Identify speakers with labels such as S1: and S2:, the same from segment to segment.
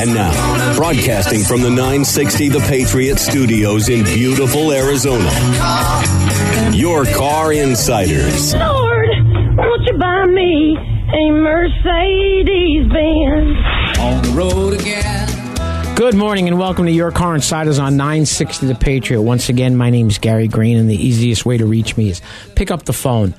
S1: And now, broadcasting from the 960 The Patriot Studios in beautiful Arizona, your Car Insiders.
S2: Lord, won't you buy me a Mercedes-Benz?
S3: On the road again.
S4: Good morning and welcome to Your Car Insiders on 960 The Patriot. Once again, my name is Gary Green, and the easiest way to reach me is pick up the phone,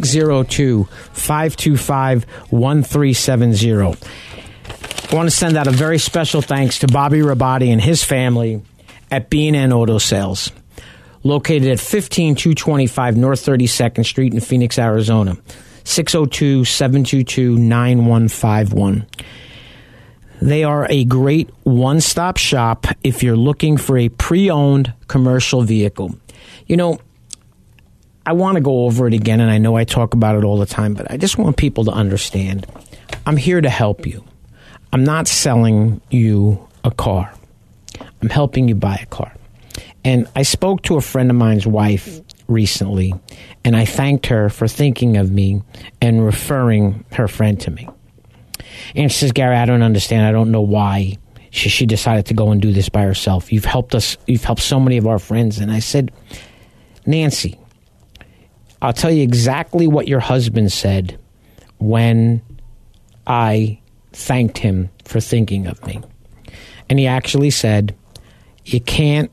S4: 602-525-1370. I want to send out a very special thanks to Bobby Rabati and his family at B&N Auto Sales, located at 15225 North 32nd Street in Phoenix, Arizona, 602-722-9151. They are a great one-stop shop if you're looking for a pre-owned commercial vehicle. You know, I want to go over it again, and I know I talk about it all the time, but I just want people to understand. I'm here to help you. I'm not selling you a car. I'm helping you buy a car. And I spoke to a friend of mine's wife recently, and I thanked her for thinking of me and referring her friend to me. And she says, Gary, I don't understand. I don't know why she decided to go and do this by herself. You've helped us. You've helped so many of our friends. And I said, Nancy, I'll tell you exactly what your husband said when I thanked him for thinking of me. And he actually said, you can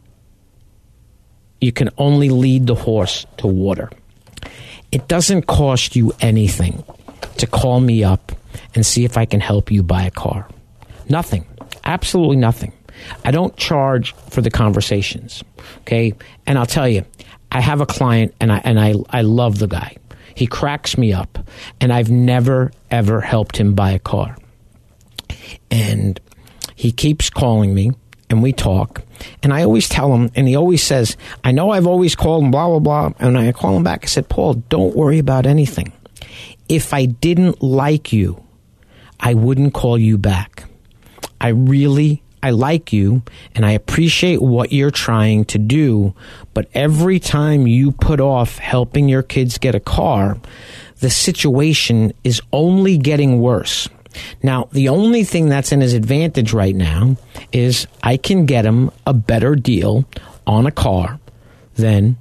S4: only lead the horse to water. It doesn't cost you anything to call me up and see if I can help you buy a car. Nothing. Absolutely nothing. I don't charge for the conversations. Okay? And I'll tell you, I have a client and I love the guy. He cracks me up, and I've never ever helped him buy a car. And he keeps calling me and we talk, and I always tell him, and he always says, I know I've always called him, blah, blah, blah. And I call him back. I said, Paul, don't worry about anything. If I didn't like you, I wouldn't call you back. I like you, and I appreciate what you're trying to do, but every time you put off helping your kids get a car, the situation is only getting worse. Now, the only thing that's in his advantage right now is I can get him a better deal on a car than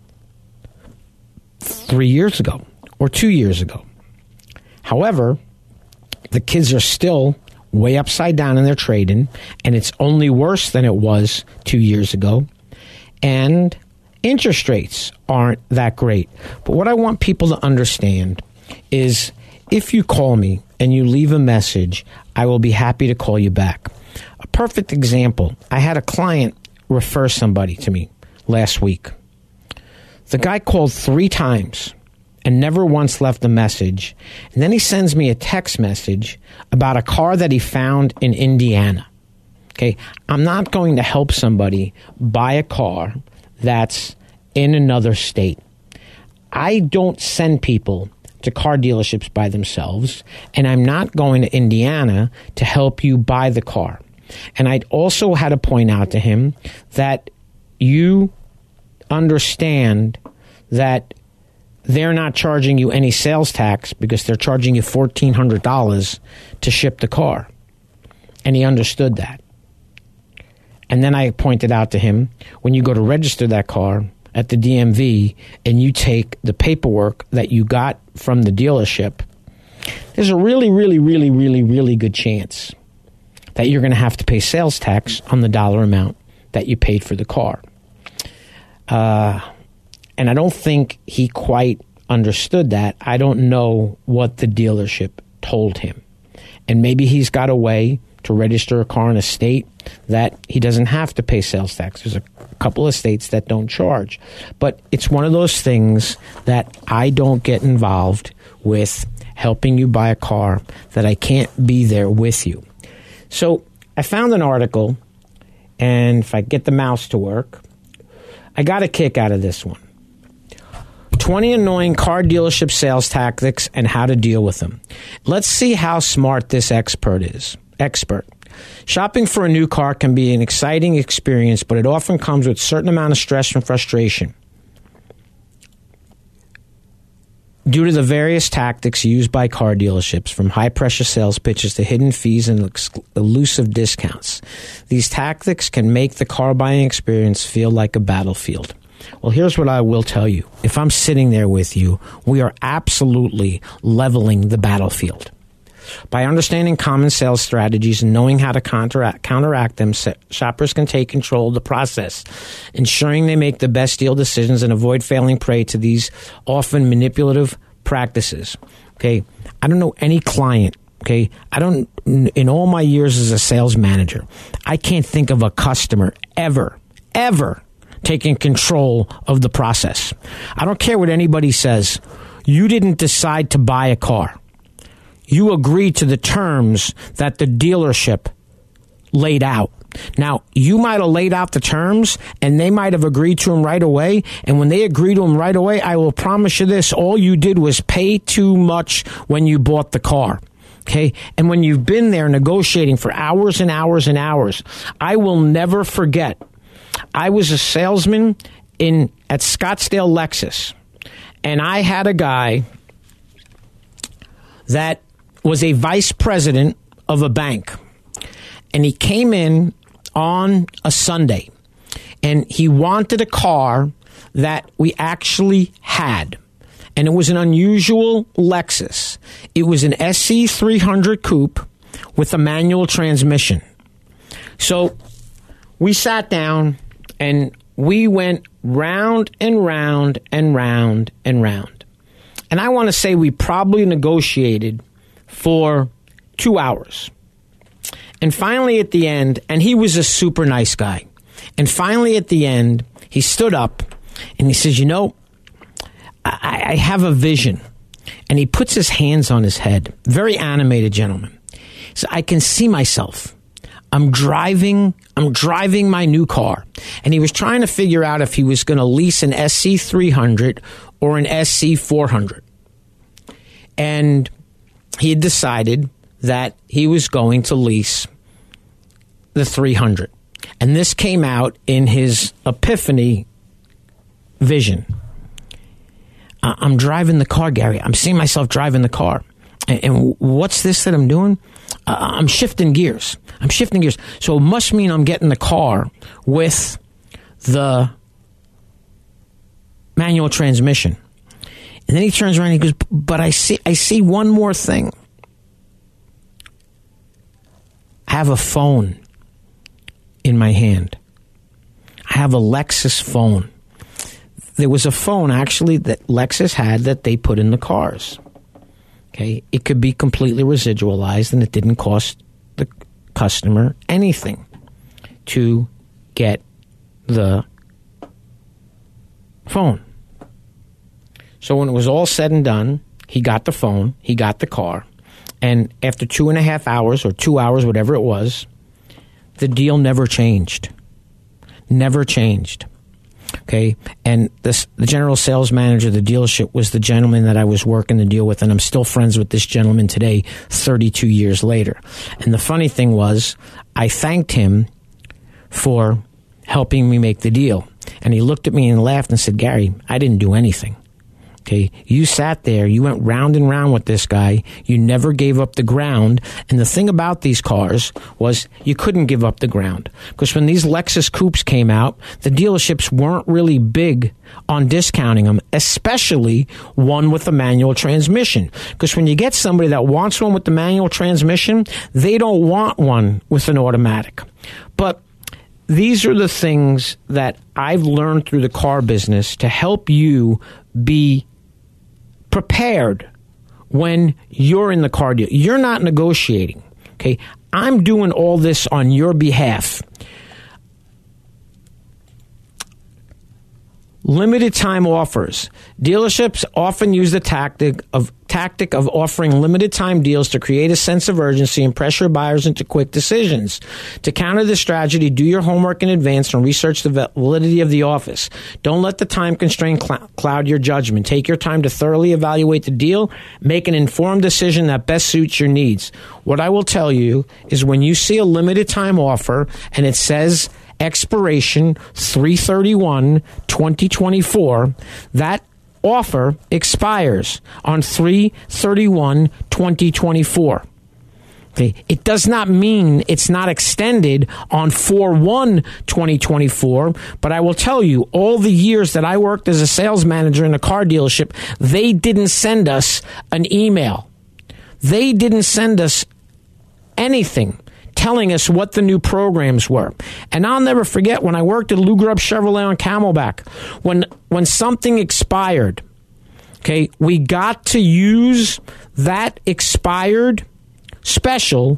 S4: 3 years ago or 2 years ago. However, the kids are still way upside down in their trade-in, and it's only worse than it was 2 years ago. And interest rates aren't that great. But what I want people to understand is if you call me and you leave a message, I will be happy to call you back. A perfect example, I had a client refer somebody to me last week. The guy called 3 times and never once left a message. And then he sends me a text message about a car that he found in Indiana. Okay, I'm not going to help somebody buy a car that's in another state. I don't send people to car dealerships by themselves, and I'm not going to Indiana to help you buy the car. And I also had to point out to him that you understand that they're not charging you any sales tax because they're charging you $1,400 to ship the car. And he understood that. And then I pointed out to him, when you go to register that car at the DMV and you take the paperwork that you got from the dealership, there's a really, really, really, really, really good chance that you're going to have to pay sales tax on the dollar amount that you paid for the car. And I don't think he quite understood that. I don't know what the dealership told him. And maybe he's got a way to register a car in a state that he doesn't have to pay sales tax. There's a couple of states that don't charge. But it's one of those things that I don't get involved with helping you buy a car that I can't be there with you. So I found an article, and if I get the mouse to work, I got a kick out of this one. 20 annoying car dealership sales tactics and how to deal with them. Let's see how smart this expert is. Shopping for a new car can be an exciting experience, but it often comes with a certain amount of stress and frustration. Due to the various tactics used by car dealerships, from high-pressure sales pitches to hidden fees and elusive discounts, these tactics can make the car buying experience feel like a battlefield. Well, here's what I will tell you. If I'm sitting there with you, we are absolutely leveling the battlefield. By understanding common sales strategies and knowing how to counteract them, shoppers can take control of the process, ensuring they make the best deal decisions and avoid falling prey to these often manipulative practices. Okay, I don't know any client. Okay, in all my years as a sales manager, I can't think of a customer ever taking control of the process. I don't care what anybody says. You didn't decide to buy a car. You agreed to the terms that the dealership laid out. Now, you might have laid out the terms, and they might have agreed to them right away. And when they agree to them right away, I will promise you this, all you did was pay too much when you bought the car. Okay? And when you've been there negotiating for hours and hours and hours, I will never forget. I was a salesman at Scottsdale Lexus, and I had a guy that was a vice president of a bank, and he came in on a Sunday, and he wanted a car that we actually had, and it was an unusual Lexus. It was an SC300 coupe with a manual transmission. So we sat down and we went round and round and round and round. And I want to say we probably negotiated for 2 hours. And finally at the end, and he was a super nice guy. And finally at the end, he stood up and he says, I have a vision. And he puts his hands on his head. Very animated gentleman. So I can see myself. I'm driving my new car. And he was trying to figure out if he was going to lease an SC300 or an SC400. And he had decided that he was going to lease the 300. And this came out in his epiphany vision. I'm driving the car, Gary. I'm seeing myself driving the car. And what's this that I'm doing? I'm shifting gears. So it must mean I'm getting the car with the manual transmission. And then he turns around and he goes, but I see one more thing. I have a phone in my hand. I have a Lexus phone. There was a phone actually that Lexus had that they put in the cars. Okay, it could be completely residualized, and it didn't cost the customer anything to get the phone. So when it was all said and done, he got the phone, he got the car, and after 2.5 hours or 2 hours, whatever it was, the deal never changed. Never changed. Okay, and the general sales manager of the dealership was the gentleman that I was working the deal with, and I'm still friends with this gentleman today, 32 years later. And the funny thing was, I thanked him for helping me make the deal. And he looked at me and laughed and said, Gary, I didn't do anything. Okay, you sat there, you went round and round with this guy, you never gave up the ground, and the thing about these cars was you couldn't give up the ground. Because when these Lexus coupes came out, the dealerships weren't really big on discounting them, especially one with a manual transmission. Because when you get somebody that wants one with the manual transmission, they don't want one with an automatic. But these are the things that I've learned through the car business to help you be prepared when you're in the car deal. You're not negotiating. Okay, I'm doing all this on your behalf. Limited time offers. Dealerships often use the tactic of offering limited time deals to create a sense of urgency and pressure buyers into quick decisions. To counter this strategy, do your homework in advance and research the validity of the office. Don't let the time constraint cloud your judgment. Take your time to thoroughly evaluate the deal. Make an informed decision that best suits your needs. What I will tell you is when you see a limited time offer and it says expiration 3/31/2024, that offer expires on 3/31/2024. Okay. It does not mean it's not extended on 4/1/2024, but I will tell you, all the years that I worked as a sales manager in a car dealership, they didn't send us an email. They didn't send us anything telling us what the new programs were. And I'll never forget when I worked at Lou Grubb Chevrolet on Camelback, when something expired, okay, we got to use that expired special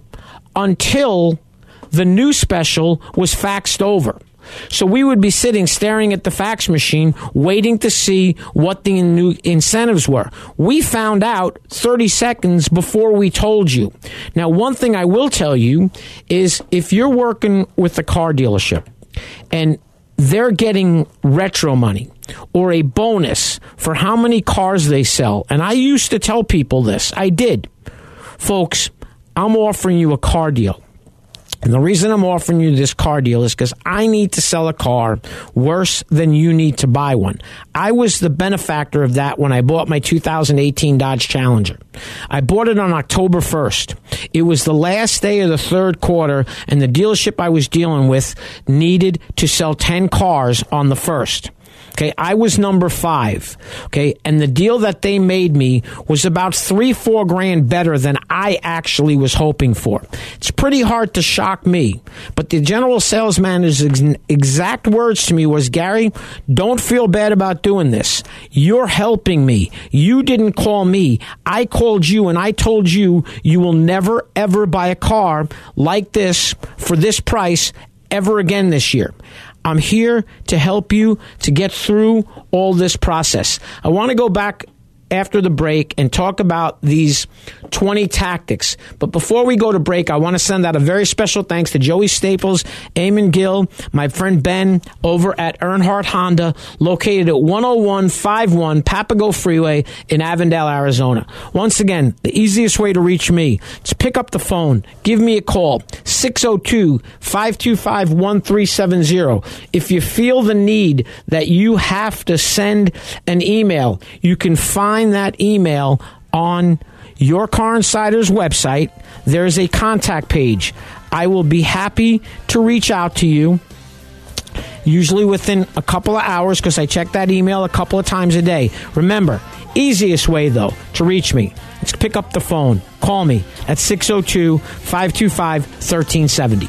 S4: until the new special was faxed over. So we would be sitting staring at the fax machine waiting to see what the new incentives were. We found out 30 seconds before we told you. Now, one thing I will tell you is if you're working with a car dealership and they're getting retro money or a bonus for how many cars they sell, and I used to tell people this, I did. Folks, I'm offering you a car deal. And the reason I'm offering you this car deal is because I need to sell a car worse than you need to buy one. I was the benefactor of that when I bought my 2018 Dodge Challenger. I bought it on October 1st. It was the last day of the third quarter, and the dealership I was dealing with needed to sell 10 cars on the 1st. Okay, I was number 5. Okay, and the deal that they made me was about $3-4 grand better than I actually was hoping for. It's pretty hard to shock me, but the general sales manager's exact words to me was, Gary, don't feel bad about doing this. You're helping me. You didn't call me. I called you, and I told you you will never, ever buy a car like this for this price ever again this year. I'm here to help you to get through all this process. I want to go back after the break and talk about these 20 tactics. But before we go to break, I want to send out a very special thanks to Joey Staples, Eamon Gill, my friend Ben over at Earnhardt Honda, located at 10151 Papago Freeway in Avondale, Arizona. Once again, the easiest way to reach me is pick up the phone, give me a call, 602-525-1370. If you feel the need that you have to send an email, you can find that email on Your Car Insider's website. There's a contact page. I will be happy to reach out to you, usually within a couple of hours, because I check that email a couple of times a day. Remember, easiest way, though, to reach me is to pick up the phone. Call me at 602-525-1370.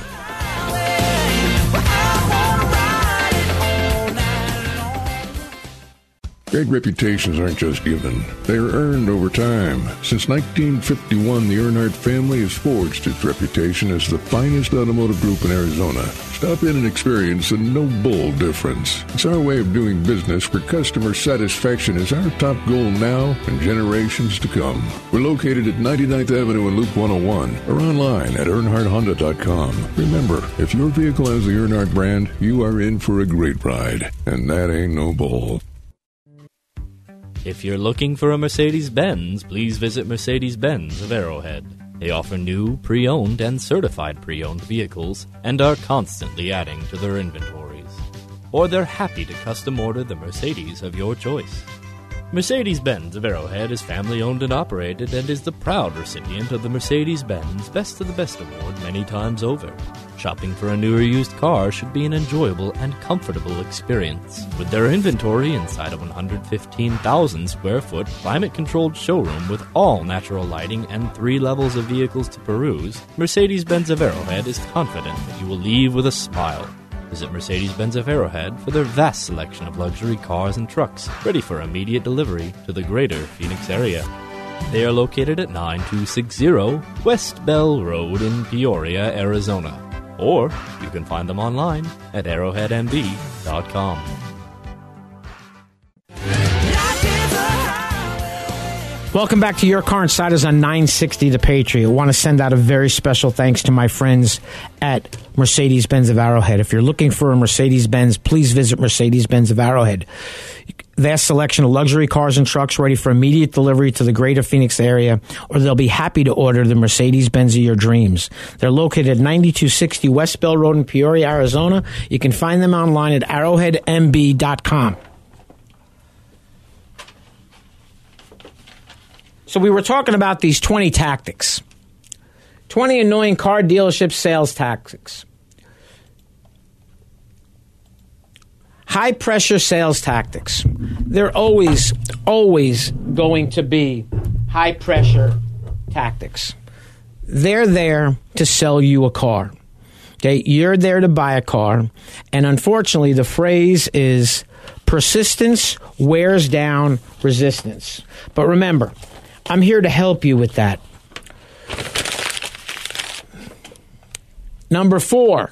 S3: Great reputations aren't just given. They are earned over time. Since 1951, the Earnhardt family has forged its reputation as the finest automotive group in Arizona. Stop in and experience a no-bull difference. It's our way of doing business where customer satisfaction is our top goal now and generations to come. We're located at 99th Avenue and Loop 101 or online at EarnhardtHonda.com. Remember, if your vehicle has the Earnhardt brand, you are in for a great ride. And that ain't no bull.
S5: If you're looking for a Mercedes-Benz, please visit Mercedes-Benz of Arrowhead. They offer new, pre-owned, and certified pre-owned vehicles and are constantly adding to their inventories. Or they're happy to custom order the Mercedes of your choice. Mercedes-Benz of Arrowhead is family-owned and operated and is the proud recipient of the Mercedes-Benz Best of the Best Award many times over. Shopping for a new or used car should be an enjoyable and comfortable experience. With their inventory inside a 115,000 square foot climate-controlled showroom with all natural lighting and 3 levels of vehicles to peruse, Mercedes-Benz of Arrowhead is confident that you will leave with a smile. Visit Mercedes-Benz of Arrowhead for their vast selection of luxury cars and trucks ready for immediate delivery to the greater Phoenix area. They are located at 9260 West Bell Road in Peoria, Arizona. Or you can find them online at arrowheadmb.com.
S4: Welcome back to Your Car Insiders on 960 The Patriot. I want to send out a very special thanks to my friends at Mercedes-Benz of Arrowhead. If you're looking for a Mercedes-Benz, please visit Mercedes-Benz of Arrowhead. Vast selection of luxury cars and trucks ready for immediate delivery to the greater Phoenix area, or they'll be happy to order the Mercedes-Benz of your dreams. They're located at 9260 West Bell Road in Peoria, Arizona. You can find them online at arrowheadmb.com. So we were talking about these 20 tactics. 20 annoying car dealership sales tactics. High pressure sales tactics. They're always going to be high pressure tactics. They're there to sell you a car. Okay, you're there to buy a car, and unfortunately the phrase is persistence wears down resistance. But remember, I'm here to help you with that. Number 4,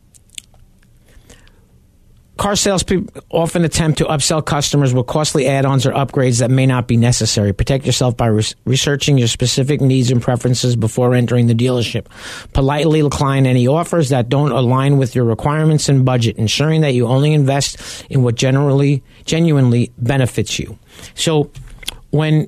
S4: car salespeople often attempt to upsell customers with costly add-ons or upgrades that may not be necessary. Protect yourself by researching your specific needs and preferences before entering the dealership. Politely decline any offers that don't align with your requirements and budget, ensuring that you only invest in what genuinely benefits you. So when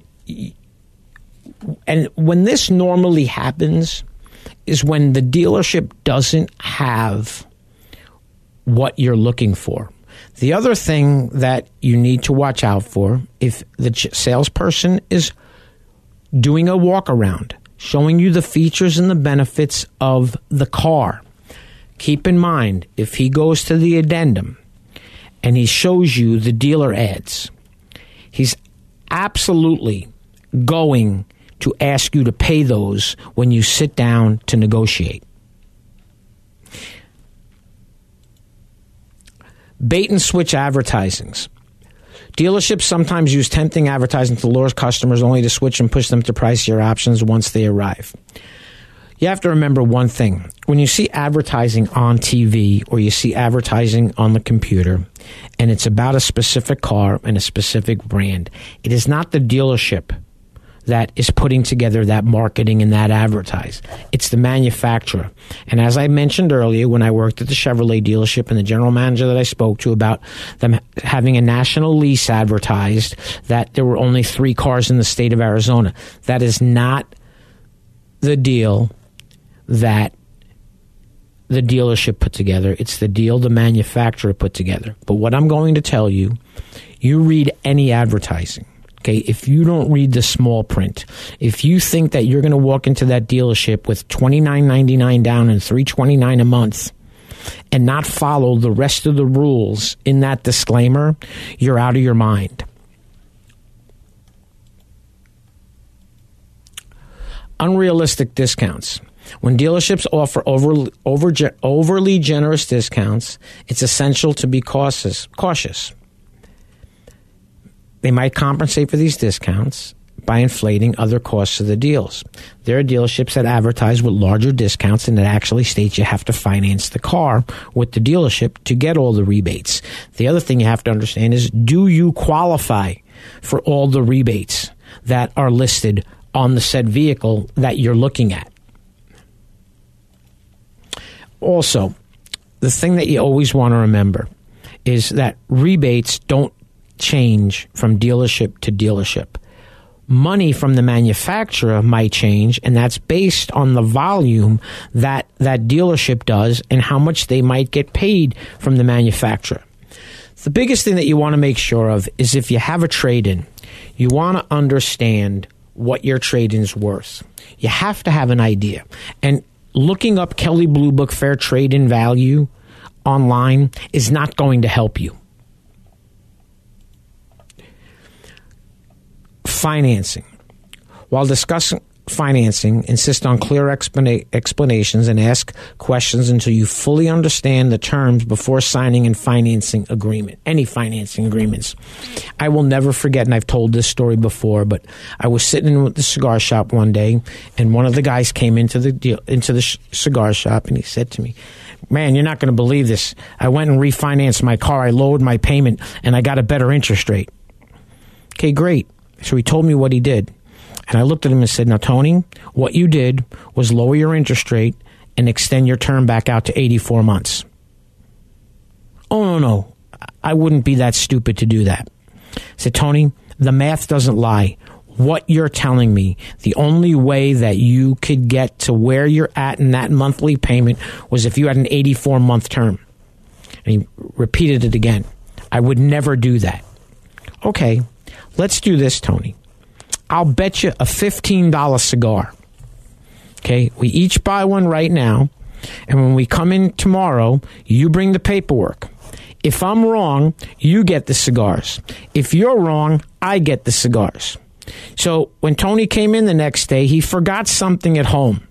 S4: this normally happens is when the dealership doesn't have what you're looking for. The other thing that you need to watch out for, if the salesperson is doing a walk around, showing you the features and the benefits of the car, keep in mind, if he goes to the addendum and he shows you the dealer ads, he's absolutely going to ask you to pay those when you sit down to negotiate. Bait and switch advertisings. Dealerships sometimes use tempting advertising to lure customers only to switch and push them to pricier options once they arrive. You have to remember one thing. When you see advertising on TV or you see advertising on the computer and it's about a specific car and a specific brand, it is not the dealership that is putting together that marketing and that advertise. It's the manufacturer. And as I mentioned earlier, when I worked at the Chevrolet dealership and the general manager that I spoke to about them having a national lease advertised that there were only 3 cars in the state of Arizona, that is not the deal that the dealership put together. It's the deal the manufacturer put together. But what I'm going to tell you, you read any advertising. Okay, if you don't read the small print, if you think that you're going to walk into that dealership with $29.99 down and $329 a month and not follow the rest of the rules in that disclaimer, you're out of your mind. Unrealistic discounts. When dealerships offer overly generous discounts, it's essential to be cautious. They might compensate for these discounts by inflating other costs of the deals. There are dealerships that advertise with larger discounts and that actually states you have to finance the car with the dealership to get all the rebates. The other thing you have to understand is, do you qualify for all the rebates that are listed on the said vehicle that you're looking at? Also, the thing that you always want to remember is that rebates don't change from dealership to dealership. Money from the manufacturer might change, and that's based on the volume that that dealership does and how much they might get paid from the manufacturer. The biggest thing that you want to make sure of is if you have a trade-in, you want to understand what your trade-in's worth. You have to have an idea. And looking up Kelley Blue Book Fair Trade-in Value online is not going to help you. Financing. While discussing financing, insist on clear explanations and ask questions until you fully understand the terms before signing any financing agreements. I will never forget, and I've told this story before, but I was sitting in the cigar shop one day, and one of the guys came into the cigar shop, and he said to me, "Man, you're not going to believe this. I went and refinanced my car. I lowered my payment, and I got a better interest rate." Okay, great. So he told me what he did. And I looked at him and said, "Now, Tony, what you did was lower your interest rate and extend your term back out to 84 months. "Oh, no. I wouldn't be that stupid to do that." I said, "Tony, the math doesn't lie. What you're telling me, the only way that you could get to where you're at in that monthly payment was if you had an 84-month term." And he repeated it again. "I would never do that." "Okay, let's do this, Tony. I'll bet you a $15 cigar. Okay, we each buy one right now, and when we come in tomorrow, you bring the paperwork. If I'm wrong, you get the cigars. If you're wrong, I get the cigars. So when Tony came in the next day, he forgot something at home.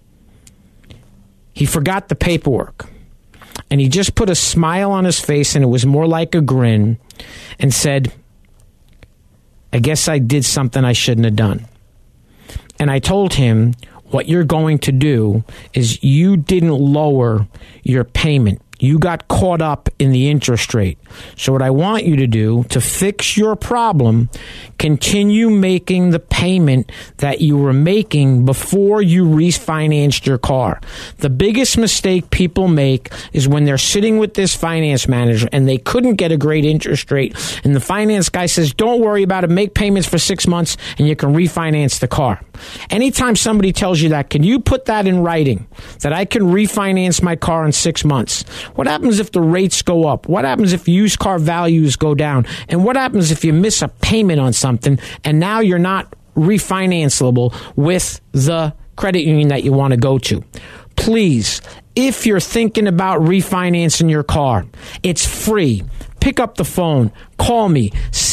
S4: He forgot the paperwork. And he just put a smile on his face, and it was more like a grin, and said, I guess I did something I shouldn't have done. And I told him, what you're going to do is you didn't lower your payment. You got caught up in the interest rate. So what I want you to do to fix your problem, continue making the payment that you were making before you refinanced your car. The biggest mistake people make is when they're sitting with this finance manager and they couldn't get a great interest rate. And the finance guy says, don't worry about it. Make payments for 6 months and you can refinance the car. Anytime somebody tells you that, can you put that in writing? That I can refinance my car in 6 months? What happens if the rates go up? What happens if used car values go down? And what happens if you miss a payment on something and now you're not refinanceable with the credit union that you want to go to? Please, if you're thinking about refinancing your car, it's free. Pick up the phone. Call me,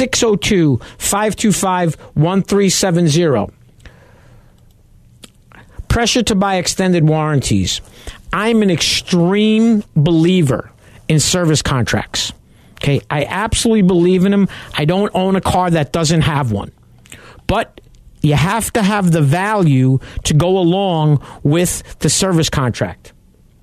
S4: 602-525-1370. Pressure to buy extended warranties. I'm an extreme believer in service contracts. Okay, I absolutely believe in them. I don't own a car that doesn't have one. But you have to have the value to go along with the service contract.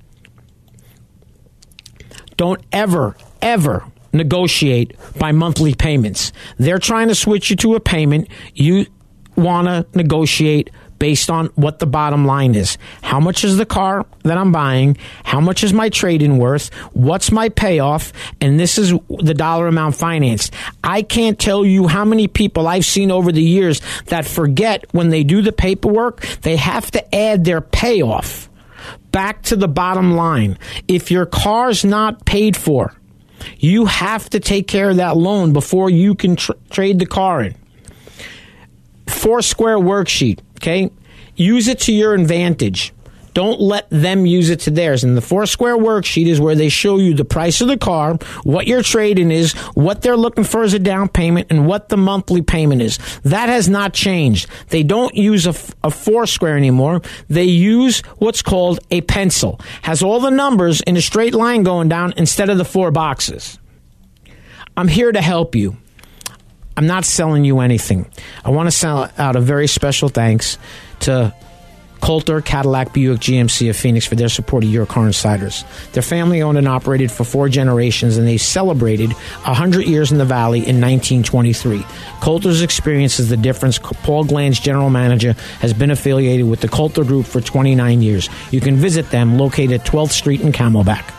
S4: Don't ever negotiate by monthly payments. They're trying to switch you to a payment. You want to negotiate based on what the bottom line is. How much is the car that I'm buying? How much is my trade-in worth? What's my payoff? And this is the dollar amount financed. I can't tell you how many people I've seen over the years that forget when they do the paperwork, they have to add their payoff back to the bottom line. If your car's not paid for, you have to take care of that loan before you can trade the car in. 4-square worksheet, okay? Use it to your advantage. Don't let them use it to theirs. And the 4-square worksheet is where they show you the price of the car, what your trade-in is, what they're looking for as a down payment, and what the monthly payment is. That has not changed. They don't use a 4-square anymore. They use what's called a pencil. Has all the numbers in a straight line going down instead of the 4 boxes. I'm here to help you. I'm not selling you anything. I want to sell out a very special thanks to Coulter, Cadillac, Buick, GMC of Phoenix for their support of Your Car Insiders. They're family owned and operated for 4 generations, and they celebrated 100 years in the Valley in 1923. Coulter's experience is the difference. Paul Glanz, general manager, has been affiliated with the Coulter Group for 29 years. You can visit them located at 12th Street in Camelback.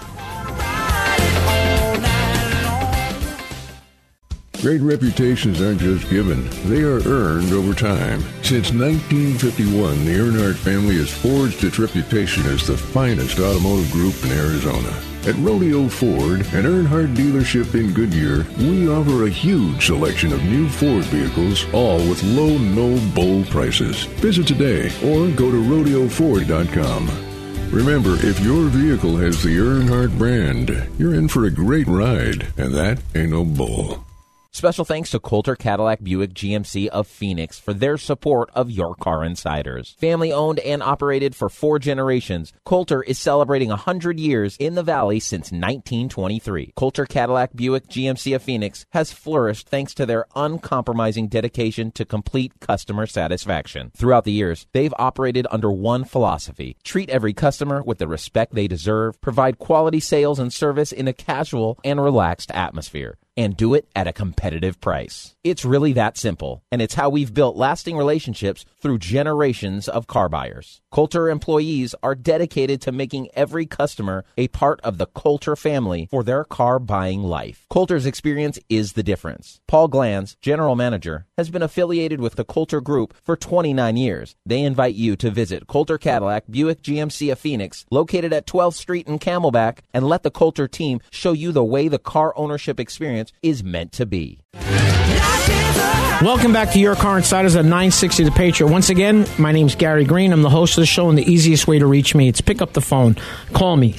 S3: Great reputations aren't just given, they are earned over time. Since 1951, the Earnhardt family has forged its reputation as the finest automotive group in Arizona. At Rodeo Ford, an Earnhardt dealership in Goodyear, we offer a huge selection of new Ford vehicles, all with low, no-bull prices. Visit today or go to rodeoford.com. Remember, if your vehicle has the Earnhardt brand, you're in for a great ride, and that ain't no bull.
S6: Special thanks to Coulter, Cadillac, Buick, GMC of Phoenix for their support of Your Car Insiders. Family owned and operated for 4 generations, Coulter is celebrating 100 years in the Valley since 1923. Coulter, Cadillac, Buick, GMC of Phoenix has flourished thanks to their uncompromising dedication to complete customer satisfaction. Throughout the years, they've operated under one philosophy: treat every customer with the respect they deserve, provide quality sales and service in a casual and relaxed atmosphere, and do it at a competitive price. It's really that simple, and it's how we've built lasting relationships through generations of car buyers. Coulter employees are dedicated to making every customer a part of the Coulter family for their car buying life. Coulter's experience is the difference. Paul Glanz, general manager, has been affiliated with the Coulter Group for 29 years. They invite you to visit Coulter, Cadillac, Buick, GMC of Phoenix, located at 12th Street in Camelback, and let the Coulter team show you the way the car ownership experience is meant to be.
S7: Life is a
S4: Welcome back to Your Car Insiders at 960 The Patriot. Once again, my name's Gary Green. I'm the host of the show, and the easiest way to reach me is pick up the phone. Call me,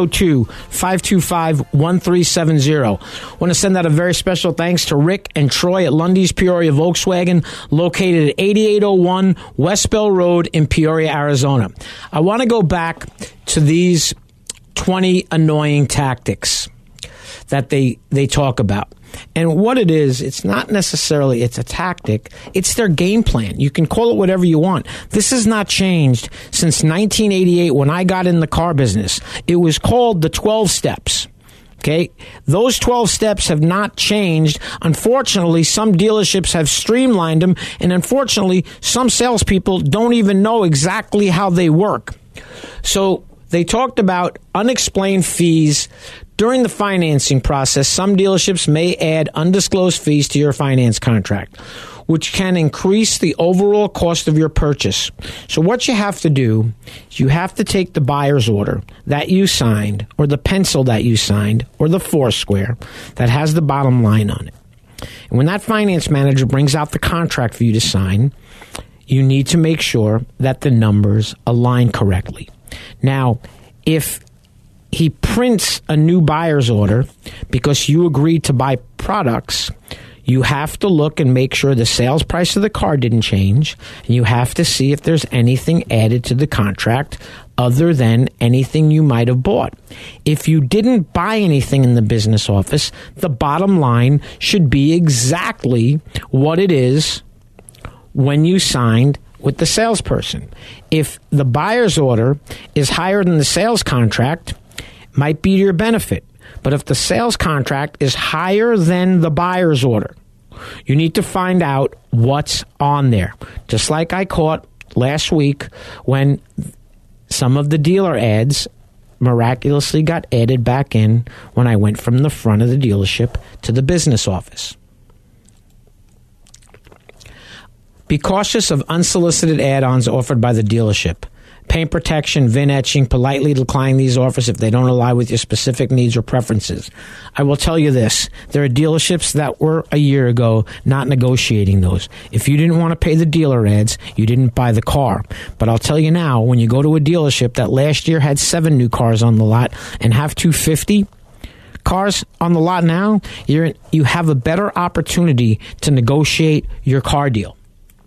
S4: 602-525-1370. I want to send out a very special thanks to Rick and Troy at Lundy's Peoria Volkswagen, located at 8801 West Bell Road in Peoria, Arizona. I want to go back to these 20 annoying tactics that they talk about. And what it is, it's not necessarily, it's a tactic, it's their game plan. You can call it whatever you want. This has not changed since 1988 when I got in the car business. It was called the 12 steps. Okay? Those 12 steps have not changed. Unfortunately, some dealerships have streamlined them, and unfortunately, some salespeople don't even know exactly how they work. So they talked about unexplained fees. During the financing process, some dealerships may add undisclosed fees to your finance contract, which can increase the overall cost of your purchase. So what you have to do is you have to take the buyer's order that you signed, or the pencil that you signed, or the Foursquare that has the bottom line on it. And when that finance manager brings out the contract for you to sign, you need to make sure that the numbers align correctly. Now, if he prints a new buyer's order because you agreed to buy products, you have to look and make sure the sales price of the car didn't change, and you have to see if there's anything added to the contract other than anything you might have bought. If you didn't buy anything in the business office, the bottom line should be exactly what it is when you signed with the salesperson. If the buyer's order is higher than the sales contract, might be to your benefit. But if the sales contract is higher than the buyer's order, you need to find out what's on there. Just like I caught last week when some of the dealer ads miraculously got added back in when I went from the front of the dealership to the business office. Be cautious of unsolicited add-ons offered by the dealership. Paint protection, VIN etching, politely decline these offers if they don't align with your specific needs or preferences. I will tell you this. There are dealerships that were a year ago not negotiating those. If you didn't want to pay the dealer ads, you didn't buy the car. But I'll tell you now, when you go to a dealership that last year had 7 new cars on the lot and have 250 cars on the lot now, you have a better opportunity to negotiate your car deal.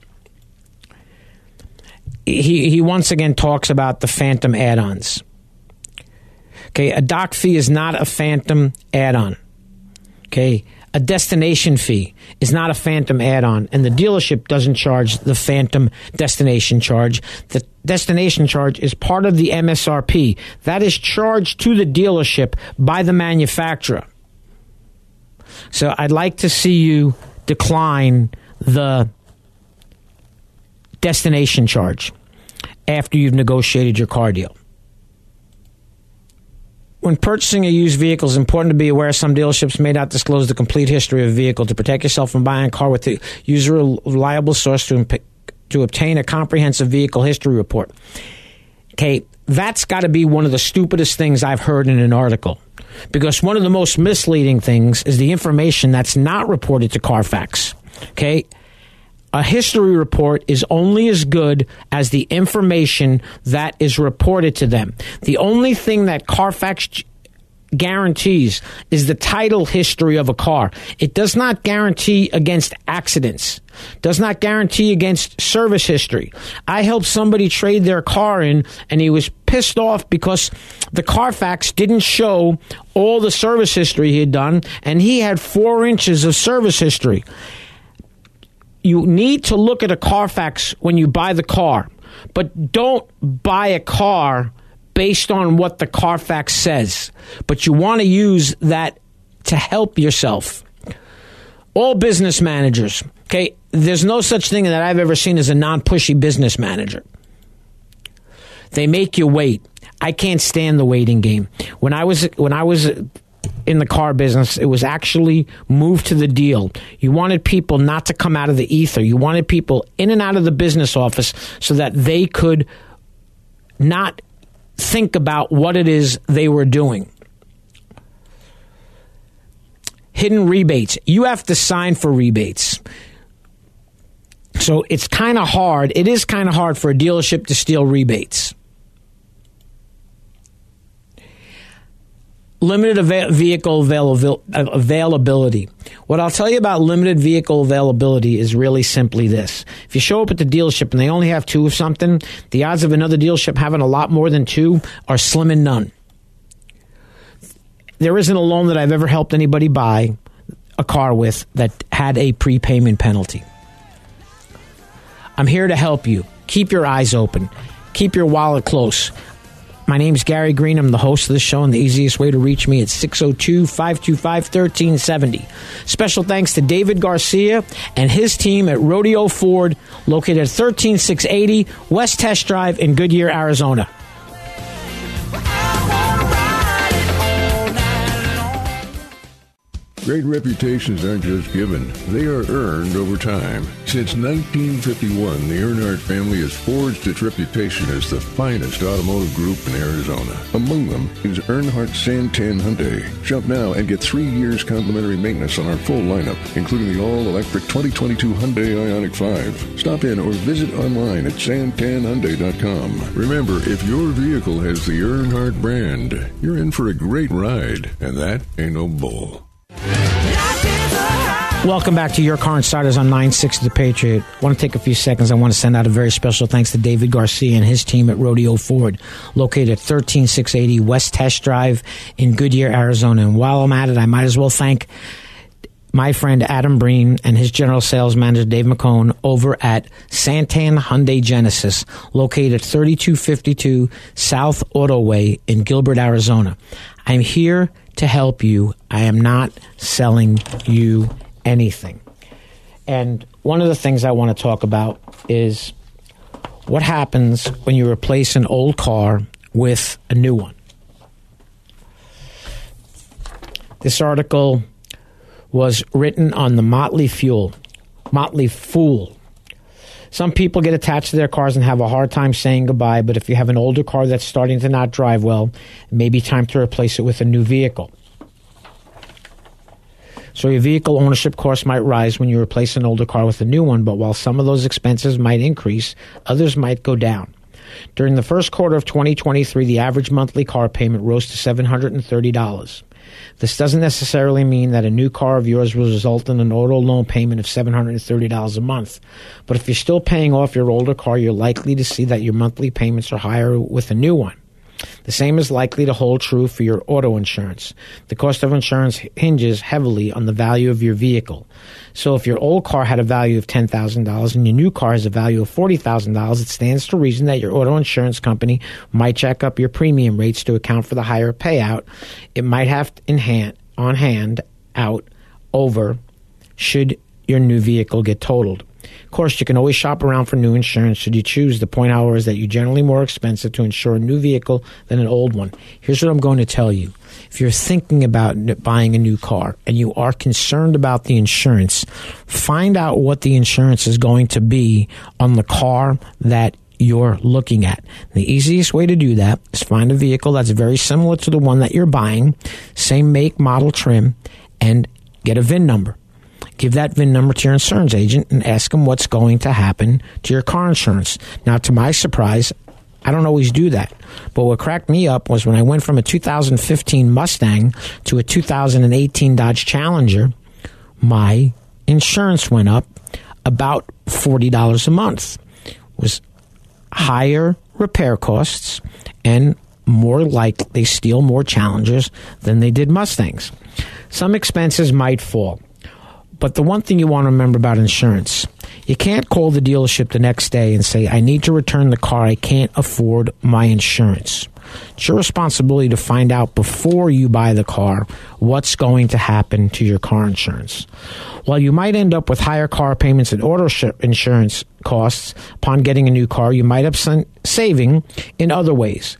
S4: He once again talks about the phantom add-ons. Okay, a dock fee is not a phantom add-on. Okay, a destination fee is not a phantom add-on, and the dealership doesn't charge the phantom destination charge. The destination charge is part of the MSRP. That is charged to the dealership by the manufacturer. So I'd like to see you decline the destination charge after you've negotiated your car deal. When purchasing a used vehicle, it's important to be aware some dealerships may not disclose the complete history of a vehicle. To protect yourself from buying a car with a user-reliable source to obtain a comprehensive vehicle history report. Okay, that's got to be one of the stupidest things I've heard in an article. Because one of the most misleading things is the information that's not reported to Carfax. Okay? A history report is only as good as the information that is reported to them. The only thing that Carfax guarantees is the title history of a car. It does not guarantee against accidents. Does not guarantee against service history. I helped somebody trade their car in, and he was pissed off because the Carfax didn't show all the service history he had done, and he had 4 inches of service history. You need to look at a Carfax when you buy the car, but don't buy a car based on what the Carfax says. But you want to use that to help yourself. All business managers, okay, there's no such thing that I've ever seen as a non-pushy business manager. They make you wait. I can't stand the waiting game. When I was in the car business, it was actually moved to the deal. You wanted people not to come out of the ether. You wanted people in and out of the business office so that they could not think about what it is they were doing. Hidden rebates. You have to sign for rebates. So it's kind of hard. It is kind of hard for a dealership to steal rebates. Limited vehicle availability. What I'll tell you about limited vehicle availability is really simply this. If you show up at the dealership and they only have 2 of something, the odds of another dealership having a lot more than 2 are slim and none. There isn't a loan that I've ever helped anybody buy a car with that had a prepayment penalty. I'm here to help you. Keep your eyes open. Keep your wallet close. My name's Gary Green. I'm the host of the show, and the easiest way to reach me is 602-525-1370. Special thanks to David Garcia and his team at Rodeo Ford, located at 13680 West Test Drive in Goodyear, Arizona.
S3: Great reputations aren't just given, they are earned over time. Since 1951, the Earnhardt family has forged its reputation as the finest automotive group in Arizona. Among them is Earnhardt Santan Hyundai. Shop now and get 3 years complimentary maintenance on our full lineup, including the all-electric 2022 Hyundai Ioniq 5. Stop in or visit online at santanhyundai.com. Remember, if your vehicle has the Earnhardt brand, you're in for a great ride, and that ain't no bull.
S4: Welcome back to Your Car Insiders on 960 The Patriot. I want to take a few seconds. I want to send out a very special thanks to David Garcia and his team at Rodeo Ford, located at 13680 West Test Drive in Goodyear, Arizona. And while I'm at it, I might as well thank my friend Adam Breen and his general sales manager Dave McCone over at Santan Hyundai Genesis, located at 3252 South Autoway in Gilbert, Arizona. I'm here to help you. I am not selling you anything. And one of the things I want to talk about is what happens when you replace an old car with a new one. This article was written on the Motley Fool. Some people get attached to their cars and have a hard time saying goodbye, but if you have an older car that's starting to not drive well, it may be time to replace it with a new vehicle. So your vehicle ownership cost might rise when you replace an older car with a new one, but while some of those expenses might increase, others might go down. During the first quarter of 2023, the average monthly car payment rose to $730. This doesn't necessarily mean that a new car of yours will result in an auto loan payment of $730 a month. But if you're still paying off your older car, you're likely to see that your monthly payments are higher with a new one. The same is likely to hold true for your auto insurance. The cost of insurance hinges heavily on the value of your vehicle. So if your old car had a value of $10,000 and your new car has a value of $40,000, it stands to reason that your auto insurance company might jack up your premium rates to account for the higher payout it might have on hand should your new vehicle get totaled. Of course, you can always shop around for new insurance should you choose. The point, however, is that you're generally more expensive to insure a new vehicle than an old one. Here's what I'm going to tell you. If you're thinking about buying a new car and you are concerned about the insurance, find out what the insurance is going to be on the car that you're looking at. The easiest way to do that is find a vehicle that's very similar to the one that you're buying, same make, model, trim, and get a VIN number. Give that VIN number to your insurance agent and ask them what's going to happen to your car insurance. Now, to my surprise, I don't always do that. But what cracked me up was when I went from a 2015 Mustang to a 2018 Dodge Challenger, my insurance went up about $40 a month. It was higher repair costs and more like they steal more Challengers than they did Mustangs. Some expenses might fall. But the one thing you want to remember about insurance, you can't call the dealership the next day and say, I need to return the car. I can't afford my insurance. It's your responsibility to find out before you buy the car what's going to happen to your car insurance. While you might end up with higher car payments and auto insurance costs upon getting a new car, you might have saving in other ways.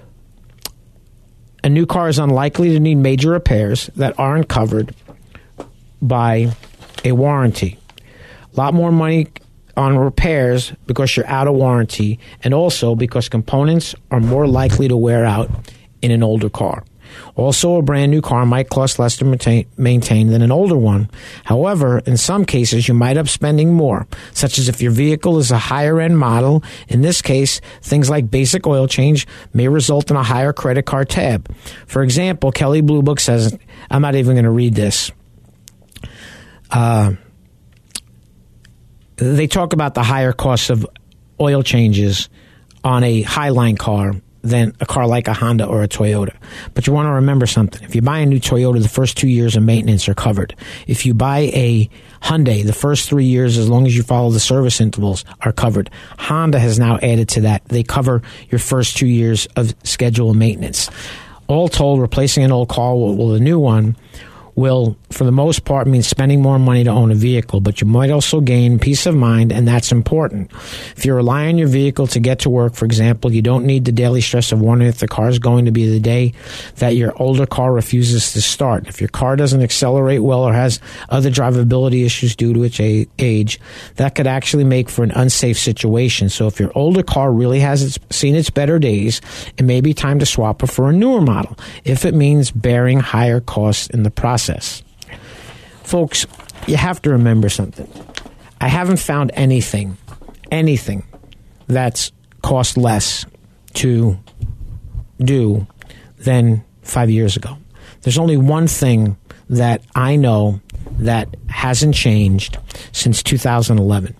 S4: A new car is unlikely to need major repairs that aren't covered by a warranty. A lot more money on repairs because you're out of warranty, and also because components are more likely to wear out in an older car. Also, a brand new car might cost less to maintain than an older one. However, in some cases, you might end up spending more, such as if your vehicle is a higher-end model. In this case, things like basic oil change may result in a higher credit card tab. For example, Kelley Blue Book says, I'm not even going to read this. They talk about the higher costs of oil changes on a Highline car than a car like a Honda or a Toyota. But you want to remember something. If you buy a new Toyota, the first 2 years of maintenance are covered. If you buy a Hyundai, the first 3 years, as long as you follow the service intervals, are covered. Honda has now added to that. They cover your first 2 years of scheduled maintenance. All told, replacing an old car with a new one will, for the most part, mean spending more money to own a vehicle, but you might also gain peace of mind, and that's important. If you rely on your vehicle to get to work, for example, you don't need the daily stress of wondering if the car is going to be the day that your older car refuses to start. If your car doesn't accelerate well or has other drivability issues due to its age, that could actually make for an unsafe situation. So if your older car really has seen its better days, it may be time to swap it for a newer model, if it means bearing higher costs in the process. Folks, you have to remember something. I haven't found anything that's cost less to do than 5 years ago. There's only one thing that I know that hasn't changed since 2011.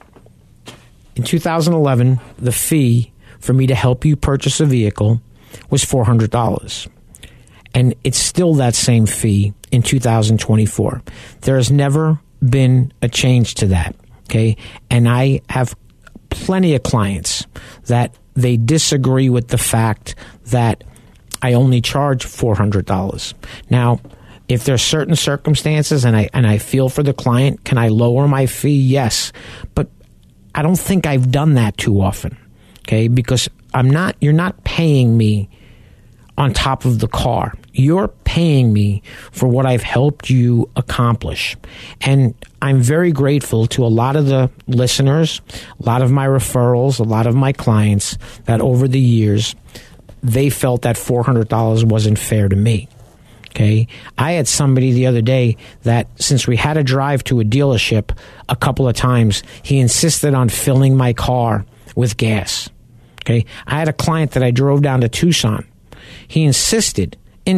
S4: In 2011, the fee for me to help you purchase a vehicle was $400. And it's still that same fee in 2024. There has never been a change to that, okay? And I have plenty of clients that they disagree with the fact that I only charge $400. Now, if there's certain circumstances and I feel for the client, can I lower my fee? Yes. But I don't think I've done that too often, okay? Because you're not paying me on top of the car. You're paying me for what I've helped you accomplish. And I'm very grateful to a lot of the listeners, a lot of my referrals, a lot of my clients that over the years, they felt that $400 wasn't fair to me. Okay. I had somebody the other day that, since we had to drive to a dealership a couple of times, he insisted on filling my car with gas. Okay. I had a client that I drove down to Tucson. He insisted,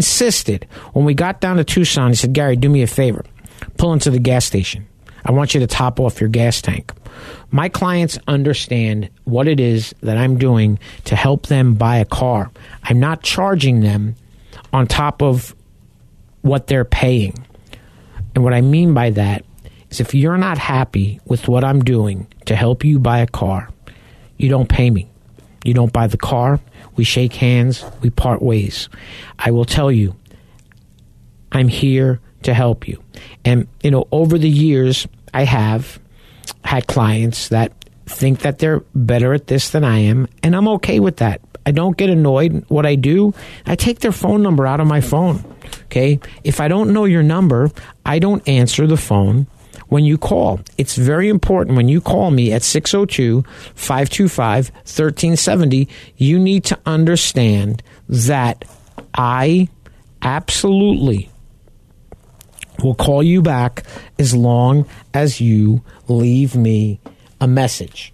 S4: when we got down to Tucson, he said, Gary, do me a favor. Pull into the gas station. I want you to top off your gas tank. My clients understand what it is that I'm doing to help them buy a car. I'm not charging them on top of what they're paying. And what I mean by that is, if you're not happy with what I'm doing to help you buy a car, you don't pay me. You don't buy the car. We shake hands. We part ways. I will tell you, I'm here to help you. And, over the years, I have had clients that think that they're better at this than I am, and I'm okay with that. I don't get annoyed. What I do, I take their phone number out of my phone. Okay? If I don't know your number, I don't answer the phone when you call. It's very important when you call me at 602-525-1370, you need to understand that I absolutely will call you back as long as you leave me a message.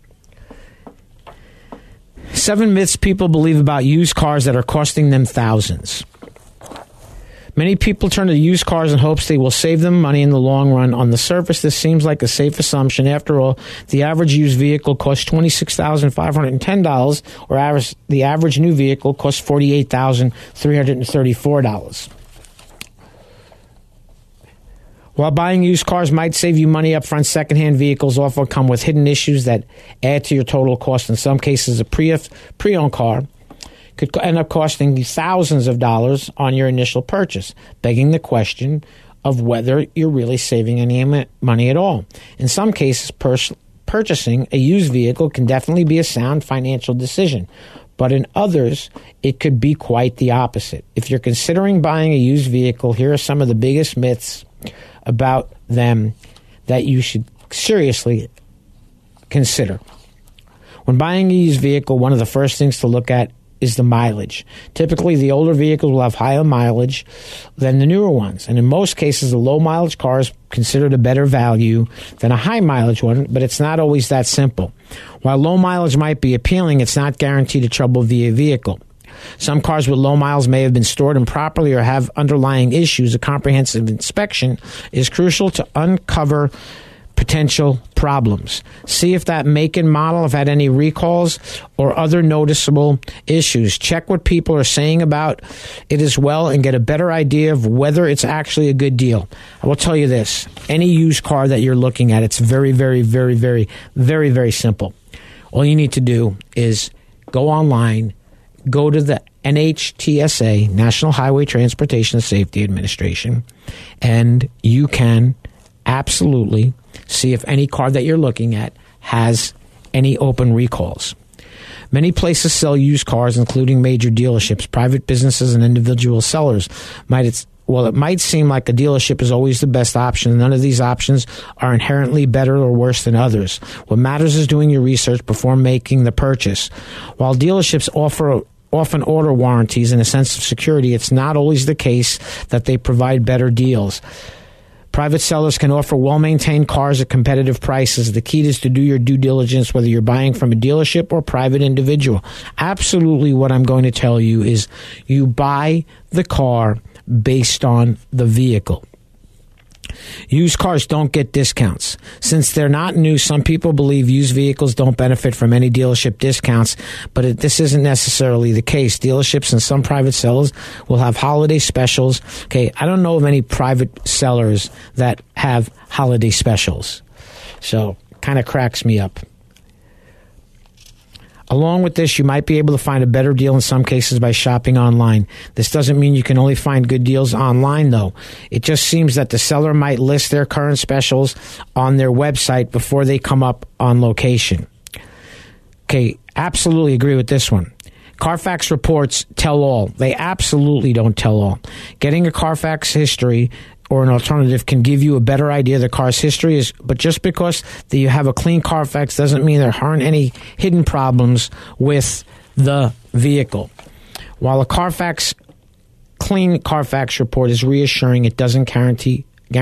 S4: 7 myths people believe about used cars that are costing them thousands. Many people turn to used cars in hopes they will save them money in the long run. On the surface, this seems like a safe assumption. After all, the average used vehicle costs $26,510, or the average new vehicle costs $48,334. While buying used cars might save you money up front, secondhand vehicles often come with hidden issues that add to your total cost. In some cases, a pre-owned car could end up costing you thousands of dollars on your initial purchase, begging the question of whether you're really saving any money at all. In some cases, purchasing a used vehicle can definitely be a sound financial decision, but in others, it could be quite the opposite. If you're considering buying a used vehicle, here are some of the biggest myths about them that you should seriously consider. When buying a used vehicle, one of the first things to look at is the mileage. Typically, the older vehicles will have higher mileage than the newer ones. And in most cases, a low mileage car is considered a better value than a high mileage one, but it's not always that simple. While low mileage might be appealing, it's not guaranteed a trouble-free vehicle. Some cars with low miles may have been stored improperly or have underlying issues. A comprehensive inspection is crucial to uncover potential problems. See if that make and model have had any recalls or other noticeable issues. Check what people are saying about it as well and get a better idea of whether it's actually a good deal. I will tell you this. Any used car that you're looking at, it's very, very, very, very, very, very simple. All you need to do is go online, go to the NHTSA, National Highway Transportation Safety Administration, and you can absolutely see if any car that you're looking at has any open recalls. Many places sell used cars, including major dealerships. Private businesses and individual sellers it might seem like a dealership is always the best option. None of these options are inherently better or worse than others. What matters is doing your research before making the purchase. While dealerships often order warranties and a sense of security, it's not always the case that they provide better deals. Private sellers can offer well-maintained cars at competitive prices. The key is to do your due diligence, whether you're buying from a dealership or private individual. Absolutely what I'm going to tell you is you buy the car based on the vehicle. Used cars don't get discounts. Since they're not new, some people believe used vehicles don't benefit from any dealership discounts, but this isn't necessarily the case. Dealerships and some private sellers will have holiday specials. Okay, I don't know of any private sellers that have holiday specials. So, kind of cracks me up. Along with this, you might be able to find a better deal in some cases by shopping online. This doesn't mean you can only find good deals online, though. It just seems that the seller might list their current specials on their website before they come up on location. Okay, absolutely agree with this one. Carfax reports tell all. They absolutely don't tell all. Getting a Carfax history or an alternative can give you a better idea of the car's history, but just because you have a clean Carfax doesn't mean there aren't any hidden problems with the vehicle. While a clean Carfax report is reassuring, it doesn't guarantee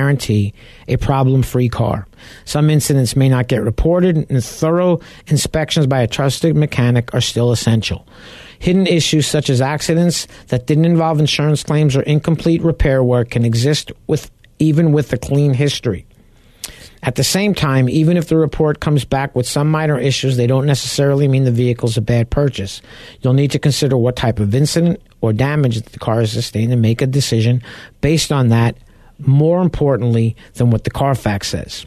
S4: a problem-free car. Some incidents may not get reported, and thorough inspections by a trusted mechanic are still essential. Hidden issues such as accidents that didn't involve insurance claims or incomplete repair work can exist even with a clean history. At the same time, even if the report comes back with some minor issues, they don't necessarily mean the vehicle's a bad purchase. You'll need to consider what type of incident or damage the car has sustained and make a decision based on that, more importantly than what the Carfax says.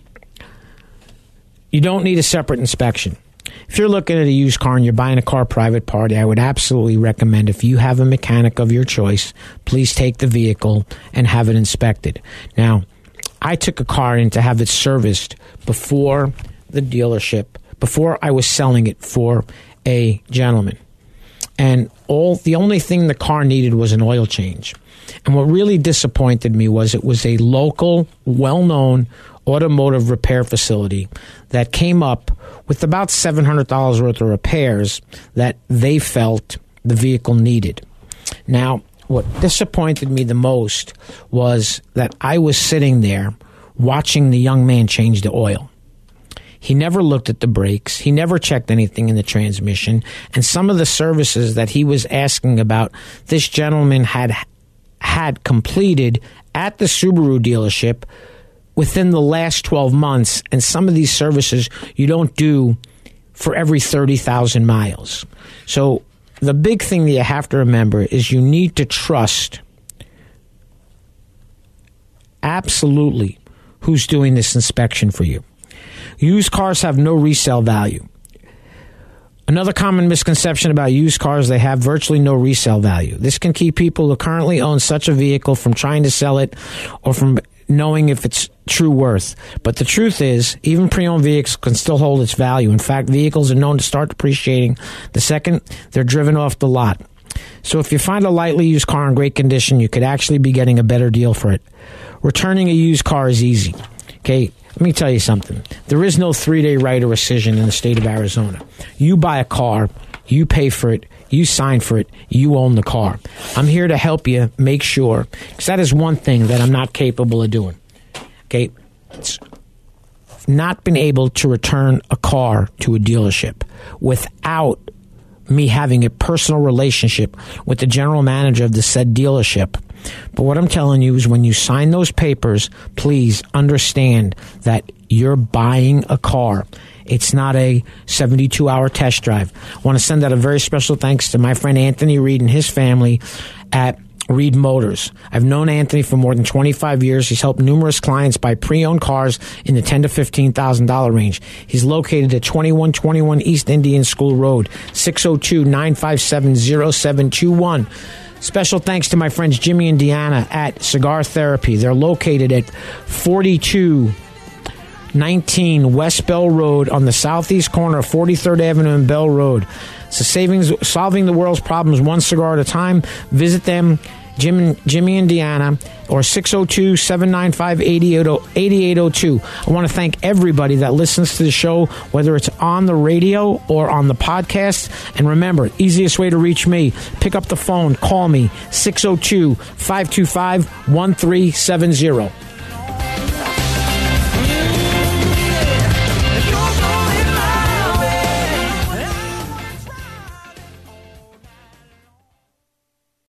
S4: You don't need a separate inspection. If you're looking at a used car and you're buying a car private party, I would absolutely recommend, if you have a mechanic of your choice, please take the vehicle and have it inspected. Now, I took a car in to have it serviced before the dealership, before I was selling it for a gentleman. And the only thing the car needed was an oil change. And what really disappointed me was it was a local, well-known automotive repair facility that came up with about $700 worth of repairs that they felt the vehicle needed. Now, what disappointed me the most was that I was sitting there watching the young man change the oil. He never looked at the brakes. He never checked anything in the transmission. And some of the services that he was asking about, this gentleman had completed at the Subaru dealership within the last 12 months. And some of these services you don't do for every 30,000 miles. So the big thing that you have to remember is you need to trust absolutely who's doing this inspection for you. Used cars have no resale value. Another common misconception about used cars, they have virtually no resale value. This can keep people who currently own such a vehicle from trying to sell it or from knowing if it's true worth. But the truth is, even pre-owned vehicles can still hold its value. In fact, vehicles are known to start depreciating the second they're driven off the lot. So if you find a lightly used car in great condition, you could actually be getting a better deal for it. Returning a used car is easy. Okay, let me tell you something. There is no 3-day right of rescission in the state of Arizona. You buy a car, You pay for it. You sign for it. You own the car. I'm here to help you make sure, because that is one thing that I'm not capable of doing. Okay? It's not been able to return a car to a dealership without me having a personal relationship with the general manager of the said dealership. But what I'm telling you is when you sign those papers, please understand that you're buying a car. It's not a 72-hour test drive. I want to send out a very special thanks to my friend Anthony Reed and his family at Reed Motors. I've known Anthony for more than 25 years. He's helped numerous clients buy pre-owned cars in the $10,000 to $15,000 range. He's located at 2121 East Indian School Road, 602-957-0721. Special thanks to my friends Jimmy and Deanna at Cigar Therapy. They're located at 4219 West Bell Road on the southeast corner of 43rd Avenue and Bell Road. So solving the world's problems one cigar at a time. Visit them, Jimmy and Deanna, or 602-795-8802. I want to thank everybody that listens to the show, whether it's on the radio or on the podcast. And remember, easiest way to reach me, pick up the phone, call me, 602-525-1370.